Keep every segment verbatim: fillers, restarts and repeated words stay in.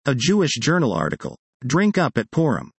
A Jewish journal article. Drink up at Purim.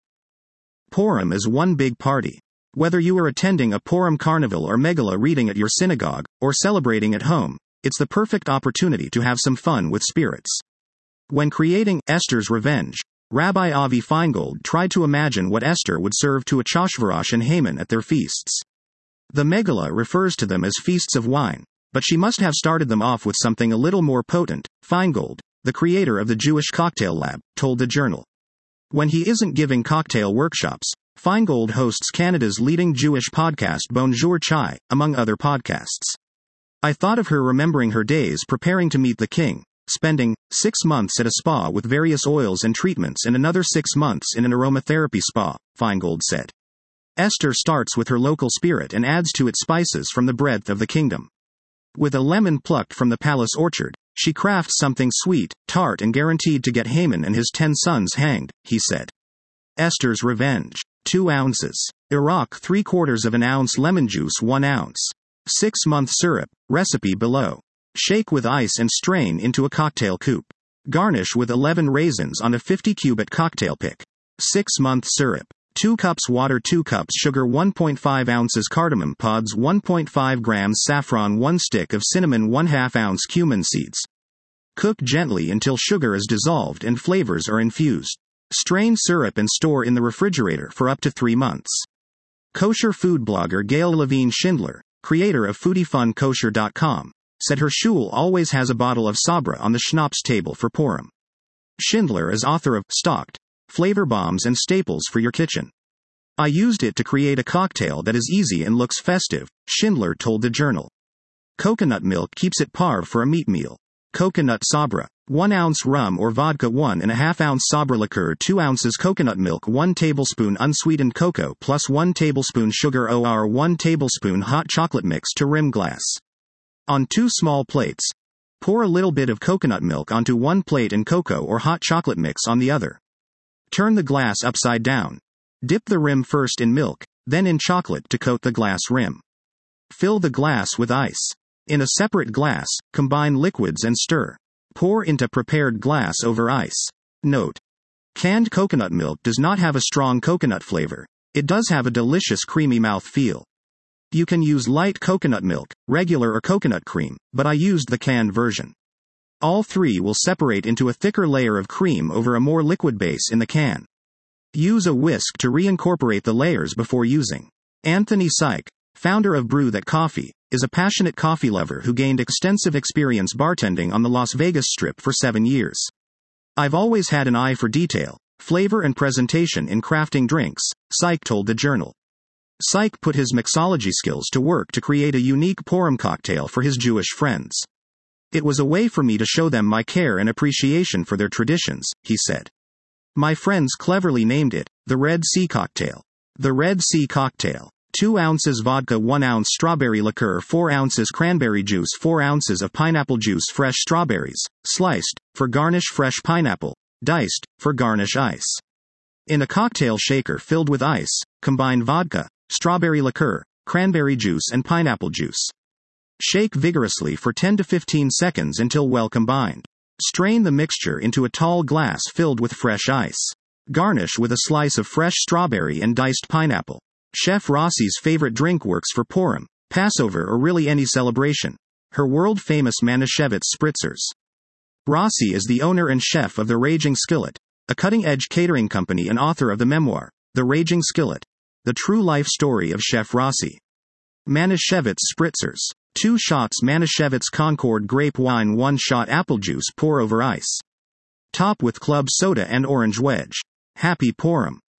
Purim is one big party. Whether you are attending a Purim carnival or Megillah reading at your synagogue, or celebrating at home, it's the perfect opportunity to have some fun with spirits. When creating Esther's Revenge, Rabbi Avi Feingold tried to imagine what Esther would serve to Achashverosh and Haman at their feasts. The Megillah refers to them as feasts of wine, but she must have started them off with something a little more potent. Feingold, the creator of the Jewish Cocktail Lab, told the Journal. When he isn't giving cocktail workshops, Feingold hosts Canada's leading Jewish podcast Bonjour Chai, among other podcasts. I thought of her remembering her days preparing to meet the king, spending six months at a spa with various oils and treatments and another six months in an aromatherapy spa, Feingold said. Esther starts with her local spirit and adds to it spices from the breadth of the kingdom. With a lemon plucked from the palace orchard, she crafts something sweet, tart and guaranteed to get Haman and his ten sons hanged, he said. Esther's Revenge. two ounces. Iraq three quarters of an ounce lemon juice one ounce. six-month syrup, recipe below. Shake with ice and strain into a cocktail coupe. Garnish with eleven raisins on a fifty cubit cocktail pick. six-month syrup. two cups water two cups sugar one point five ounces cardamom pods one point five grams saffron one stick of cinnamon one half ounce cumin seeds. Cook gently until sugar is dissolved and flavors are infused. Strain syrup and store in the refrigerator for up to three months. Kosher food blogger Gail Levine Schindler, creator of foodie fun kosher dot com, said her shul always has a bottle of Sabra on the schnapps table for Purim. Schindler is author of Stocked, Flavor Bombs and Staples for Your Kitchen. I used it to create a cocktail that is easy and looks festive, Schindler told the Journal. Coconut milk keeps it par for a meat meal. Coconut Sabra. one ounce rum or vodka one and a half ounce Sabra liqueur two ounces coconut milk one tablespoon unsweetened cocoa plus one tablespoon sugar or one tablespoon hot chocolate mix to rim glass. On two small plates. Pour a little bit of coconut milk onto one plate and cocoa or hot chocolate mix on the other. Turn the glass upside down. Dip the rim first in milk, then in chocolate to coat the glass rim. Fill the glass with ice. In a separate glass, combine liquids and stir. Pour into prepared glass over ice. Note: canned coconut milk does not have a strong coconut flavor. It does have a delicious creamy mouth feel. You can use light coconut milk, regular or coconut cream, but I used the canned version. All three will separate into a thicker layer of cream over a more liquid base in the can. Use a whisk to reincorporate the layers before using. Anthony Syke, founder of Brew That Coffee, is a passionate coffee lover who gained extensive experience bartending on the Las Vegas Strip for seven years. I've always had an eye for detail, flavor and presentation in crafting drinks, Syke told the Journal. Syke put his mixology skills to work to create a unique Purim cocktail for his Jewish friends. It was a way for me to show them my care and appreciation for their traditions, he said. My friends cleverly named it, the Red Sea Cocktail. The Red Sea Cocktail. two ounces vodka one ounce strawberry liqueur four ounces cranberry juice four ounces of pineapple juice fresh strawberries, sliced, for garnish fresh pineapple, diced, for garnish ice. In a cocktail shaker filled with ice, combine vodka, strawberry liqueur, cranberry juice and pineapple juice. Shake vigorously for ten to fifteen seconds until well combined. Strain the mixture into a tall glass filled with fresh ice. Garnish with a slice of fresh strawberry and diced pineapple. Chef Rossi's favorite drink works for Purim, Passover or really any celebration. Her world-famous Manischewitz spritzers. Rossi is the owner and chef of The Raging Skillet, a cutting-edge catering company and author of the memoir, The Raging Skillet, the true life story of Chef Rossi. Manischewitz spritzers. Two shots Manischewitz Concord grape wine one shot apple juice pour over ice. Top with club soda and orange wedge. Happy Purim.